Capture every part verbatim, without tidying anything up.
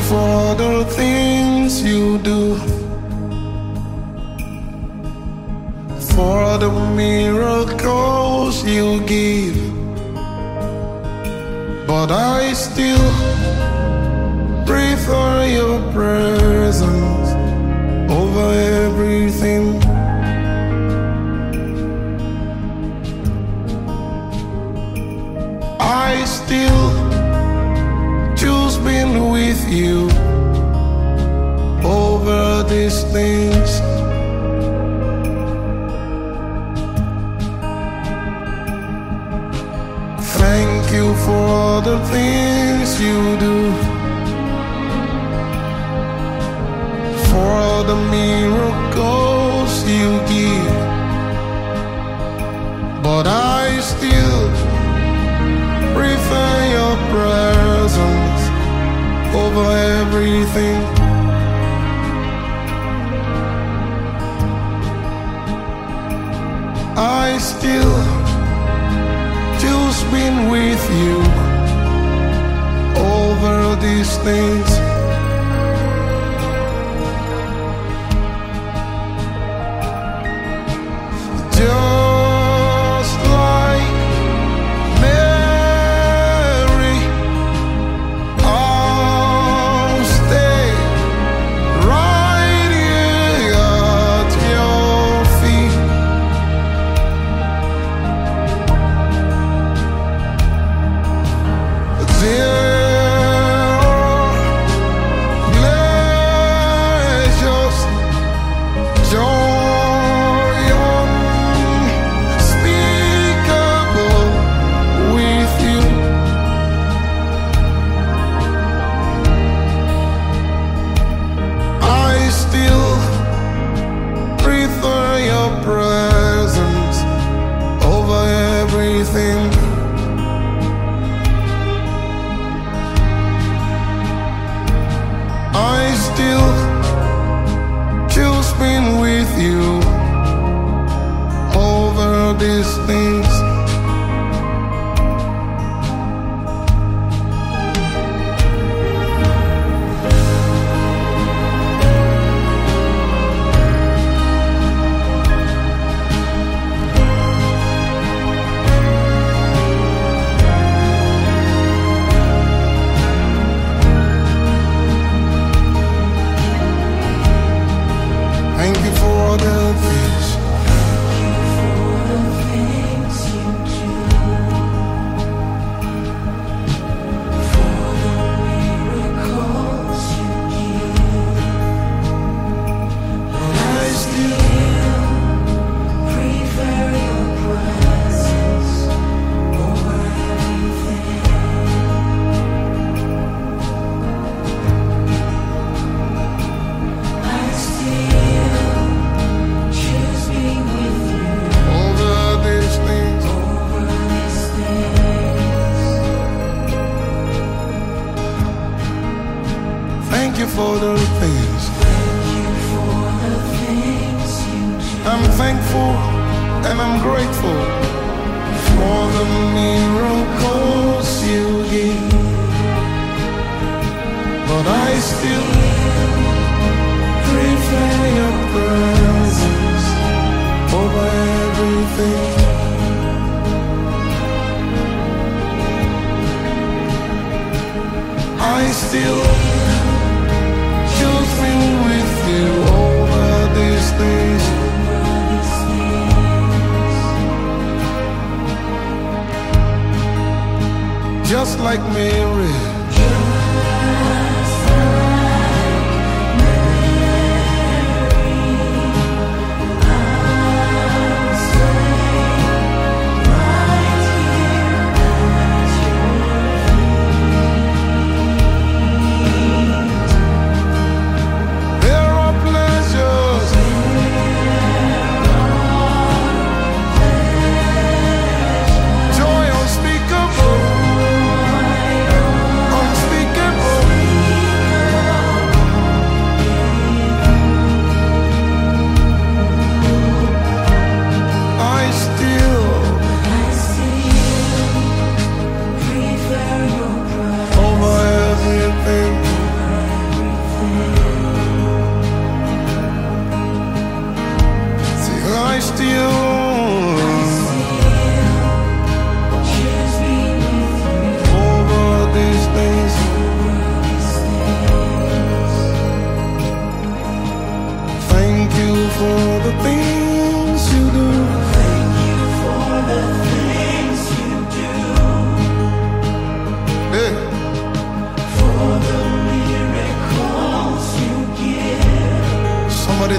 for the things you do, for the miracles you give. But I still prefer your presence over everything. I still choose being with you over these things. Thank you for all the things you do, for all the miracles you give. But I still prefer your presence over everything. I still choose being with you over these things. Just like Mary, I'll stay right here at your feet. There are pleasures, joy unspeakable with you. I still prefer your presence over everything. I still choose being with you over these things. Thank you for the things. I still prefer your presence over everything. I still choose being with you over these things. Over these things. Thank you for the things. Thank you for the things you do. I'm thankful and I'm grateful for the miracles you give. But I still prefer your presence over everything. I still choose being with you over these things. Just like Mary, there are pleasures, joy unspeakable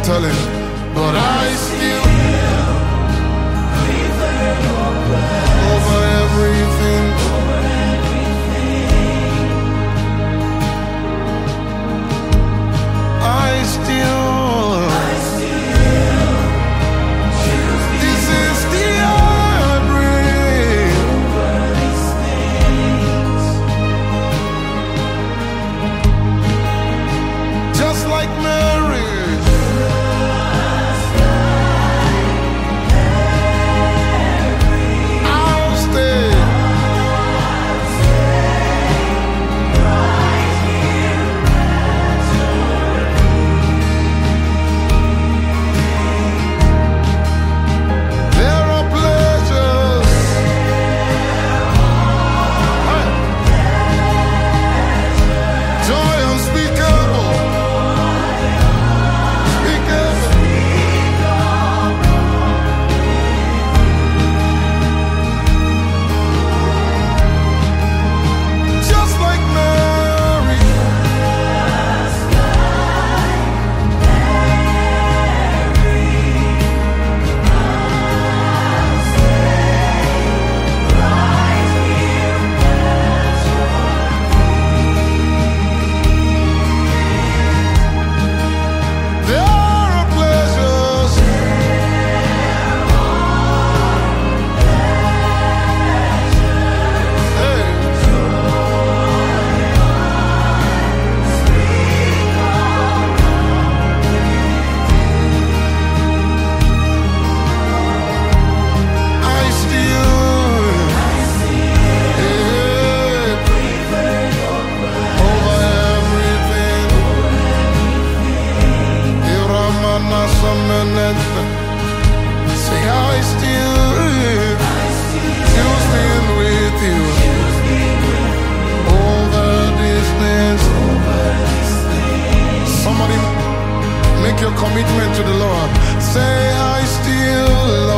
tell him, but I still over everything. I still, this is the air I breathe. Just like Mary, I'll stay. There are pleasures, joy unspeakable, just like Mary, there are pleasures, hey. I still, yeah, over everything. Iramana Sameneta. Say I still, still stand with you over distance. Somebody make your commitment to the Lord. Say I still love